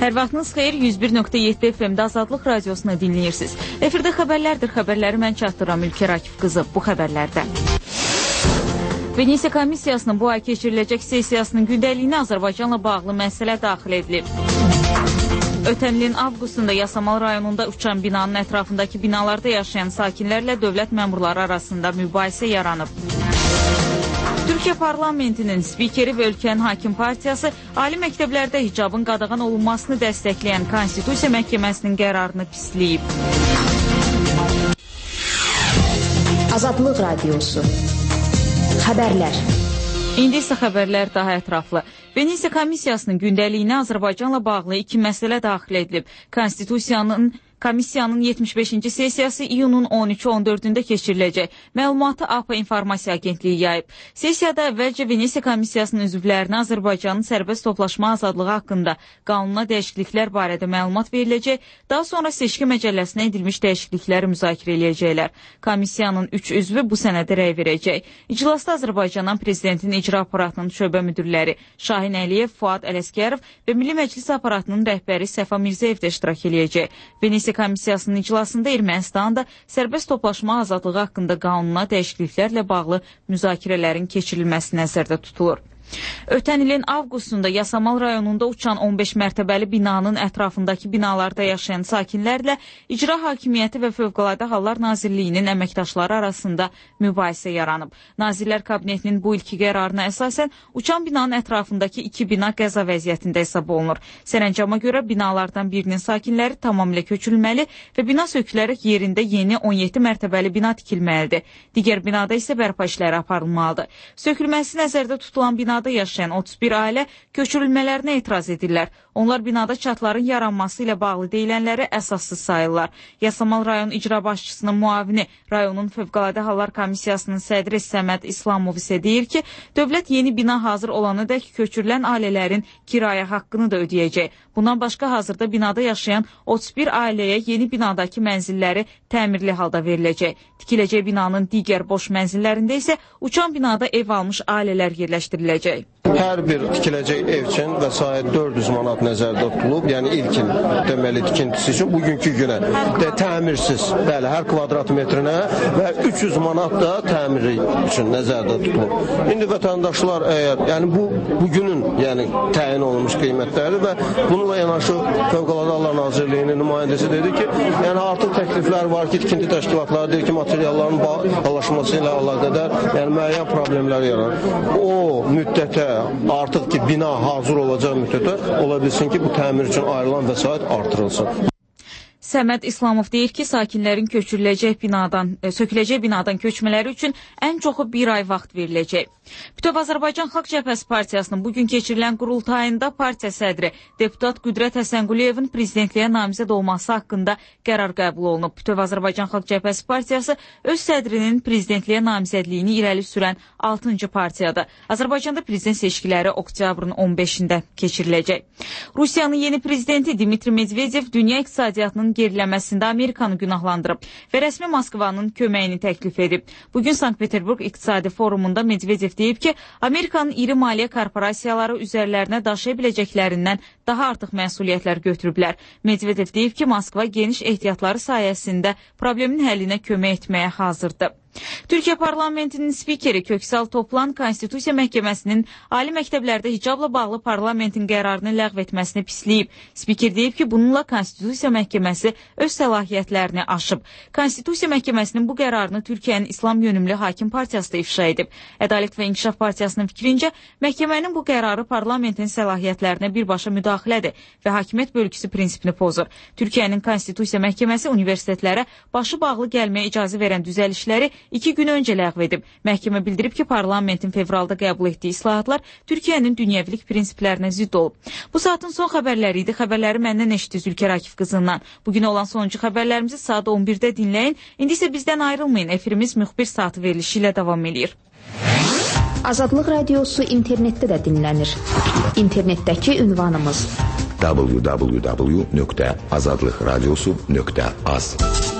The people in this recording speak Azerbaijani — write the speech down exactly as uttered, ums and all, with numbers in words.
Hər vaxtınız xeyir, yüz bir nöqtə yeddi F M-də Azadlıq radiosunu dinləyirsiniz. Efirdə xəbərlərdir, xəbərləri mən çatdıram Ülkər Akif qızı bu xəbərlərdə. Venesiya Komissiyasının bu ay keçiriləcək sessiyasının gündəliyinə Azərbaycanla bağlı məsələ daxil edilib. Ötən ilin avqustunda Yasamal rayonunda uçan binanın ətrafındakı binalarda yaşayan sakinlərlə dövlət məmurları arasında mübahisə yaranıb. Türkiyə parlamentinin spikeri və ölkənin hakim partiyası ali məktəblərdə hicabın qadağan olunmasını dəstəkləyən Konstitusiya Məhkəməsinin qərarını pisləyib. Azadlıq Radiosu. Xəbərlər. İndi isə xəbərlər daha ətraflı. Venesiya Komissiyasının gündəliyinə Azərbaycanla bağlı iki məsələ daxil edilib. Konstitusiyanın Komissiyanın yetmiş beşinci sessiyası iyunun on üçü on dördündə keçiriləcək. Məlumatı A P İnformasiya Agentliyi yayıb. Sessiyada əvvəlcə Venesiya Komissiyasının üzvlərinə Azərbaycanın sərbəst toplaşma azadlığı haqqında qanuna dəyişikliklər barədə məlumat veriləcək. Daha sonra seçki məcəlləsinə edilmiş dəyişiklikləri müzakirə edəcəklər. Komissiyanın üç üzvü bu sənədə rəy verəcək. İclasda Azərbaycandan prezidentin icra aparatının şöbə müdürləri Şahin Əliyev, Fuad Ələsgərov və Milli Məclis aparatının rəhbəri Səfa Mirzəyev də iştirak edəcək. Venesiya Komissiyasının iclasında Ermənistan da sərbəst toplaşma azadlığı haqqında qanuna dəyişikliklərlə bağlı müzakirələrin keçirilməsi nəzərdə tutulur. Ötən ilin avqustunda Yasamal rayonunda uçan on beş mərtəbəli binanın ətrafındakı binalarda yaşayan sakinlərlə İcra Hakimiyyəti və Fövqəladə Hallar Nazirliyinin əməkdaşları arasında mübahisə yaranıb. Nazirlər Kabinetinin bu ilki qərarına əsasən uçan binanın ətrafındakı iki bina qəza vəziyyətində hesab olunur. Sərəncama görə binalardan birinin sakinləri tamamilə köçürülməli və bina sökülərək yerində yeni on yeddi mərtəbəli bina tikilməlidir. Digər binada isə bərpa işləri aparılmalıdır. Sökülməsi nəzərdə tutulan bina binada yaşayan otuz bir ailə köçürülmələrinə etiraz edirlər. Onlar binada çatların yaranması ilə bağlı deyilənləri əsassız sayırlar. Yasamal rayon icra başçısının muavini, rayonun Fövqəladə Hallar Komissiyasının sədri Səməd İslamov isə deyir ki, dövlət yeni bina hazır olana dək köçürülən ailələrin kirayə haqqını da ödəyəcək. Bundan başqa hazırda binada yaşayan otuz bir ailəyə yeni binadakı mənzilləri təmirli halda veriləcək. Tikiləcək binanın digər boş mənzillərində isə uçan binada ev almış ailələr yerləşdiriləcək. Hər bir tikiləcək ev üçün vəsait dörd yüz manat nəzərdə tutulub. Yəni ilkin deməli tikintisi üçün bugünkü günə də təmirsiz, bəli, hər kvadrat metrinə və üç yüz manat da təmiri üçün nəzərdə tutulub. İndi vətəndaşlar əgər, yəni bu bugünün yəni təyin olunmuş qiymətləri və bununla yanaşı Fövqəladə Hallar Nazirliyinin nümayəndəsi dedi ki, yəni artıq təkliflər var ki, tikinti təşkilatları deyir ki, materialların bağlaşması ilə əlaqədar yəni müəyyən problemlər yaranır. O müddətə artıq ki bina hazır olacaq müddətə ola bilsin ki bu təmir üçün ayrılan vəsait artırılsın. Səməd İslamov deyir ki, sakinlərin köçürüləcək binadan, söküləcək binadan köçmələri üçün ən çoxu bir ay vaxt veriləcək. Bütöv Azərbaycan Xalq Cəbhəsi Partiyasının bugün keçirilən qurultayında partiya sədri deputat Qüdrət Həsənquliyevin prezidentliyə namizəd olması haqqında qərar qəbul olunub. Bütöv Azərbaycan Xalq Cəbhəsi Partiyası öz sədrinin prezidentliyə namizədliyini irəli sürən altıncı partiyadır. Azərbaycanda prezident seçkiləri oktyabrın on beşində keçiriləcək. Rusiyanın yeni prezidenti Dmitri Medvedev dünya iqtisadiyyatının geriləməsində Amerikanı günahlandırıb və rəsmi Moskvanın köməyini təklif edib. Bugün Sankt-Peterburq İqtisadi Forumunda Medvedev deyib ki, Amerikanın iri maliyyə korporasiyaları üzərlərinə daşıya biləcəklərindən daha artıq məsuliyyətlər götürüblər. Medvedev deyib ki, Moskva geniş ehtiyatları sayəsində problemin həllinə kömək etməyə hazırdır. Türkiyə parlamentinin spikeri Köksal Toplan Konstitusiya Məhkəməsinin ali məktəblərdə hicabla bağlı parlamentin qərarını ləğv etməsini pisləyib. Spiker deyib ki, bununla Konstitusiya Məhkəməsi öz səlahiyyətlərini aşıb. Konstitusiya Məhkəməsinin bu qərarını Türkiyənin İslam yönümlü hakim partiyası da ifşa edib. Ədalət və İnkişaf Partiyasının fikrincə, məhkəmənin bu qərarı parlamentin səlahiyyətlərinə birbaşa müdaxilədir və hakimiyyət bölgüsü prinsipini pozur. Türkiyənin Konstitusiya Məhkəməsi universitetlərə başı bağlı gəlməyə icazə verən düzəlişləri iki gün öncə ləğv edib. Məhkəmə bildirib ki, parlamentin fevralda qəbul etdiyi islahatlar Türkiyənin dünyəvilik prinsiplərinə zidd olub. Bu saatın son xəbərləri idi. Xəbərləri məndən eşitdiniz Ülkər Akif qızından. Bugün olan sonuncu xəbərlərimizi saat on birdə dinləyin. İndi isə bizdən ayrılmayın. Efirimiz müxbir saatı verilişi ilə davam edir. Azadlıq Radiosu internetdə də dinlənir. İnternetdəki ünvanımız w w w nöqtə azadlıqradiosu nöqtə az.